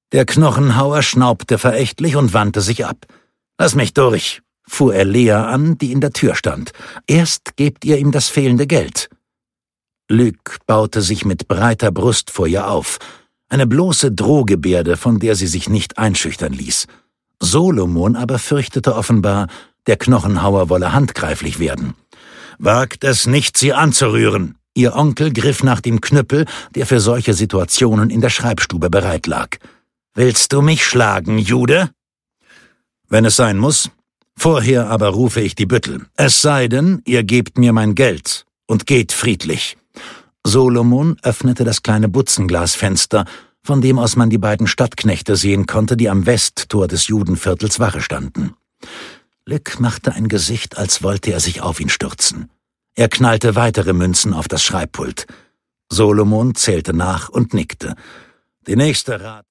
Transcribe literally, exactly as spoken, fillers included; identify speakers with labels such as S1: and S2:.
S1: Der Knochenhauer schnaubte verächtlich und wandte sich ab. »Lass mich durch«, fuhr er Lea an, die in der Tür stand. »Erst gebt ihr ihm das fehlende Geld.« Luc baute sich mit breiter Brust vor ihr auf. Eine bloße Drohgebärde, von der sie sich nicht einschüchtern ließ. Solomon aber fürchtete offenbar, der Knochenhauer wolle handgreiflich werden. »Wagt es nicht, sie anzurühren!« Ihr Onkel griff nach dem Knüppel, der für solche Situationen in der Schreibstube bereit lag. »Willst du mich schlagen, Jude?« »Wenn es sein muss. Vorher aber rufe ich die Büttel. Es sei denn, ihr gebt mir mein Geld und geht friedlich.« Solomon öffnete das kleine Butzenglasfenster, von dem aus man die beiden Stadtknechte sehen konnte, die am Westtor des Judenviertels Wache standen. Luc machte ein Gesicht, als wollte er sich auf ihn stürzen. Er knallte weitere Münzen auf das Schreibpult. Solomon zählte nach und nickte. Die nächste Rat